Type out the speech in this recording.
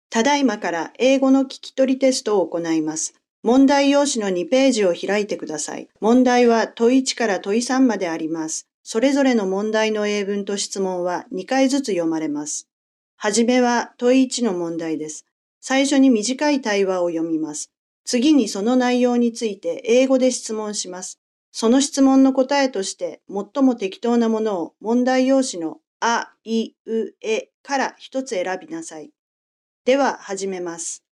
ただいまから英語の聞き取りテストを行います。問題用紙の2ページを開いてください。問題は問1から問3まであります。それぞれの問題の英文と質問は2回ずつ読まれます。はじめは問1の問題です。最初に短い対話を読みます。次にその内容について英語で質問します。その質問の答えとして最も適当なものを問題用紙のあ、い、う、えから一つ選びなさい。では始めます。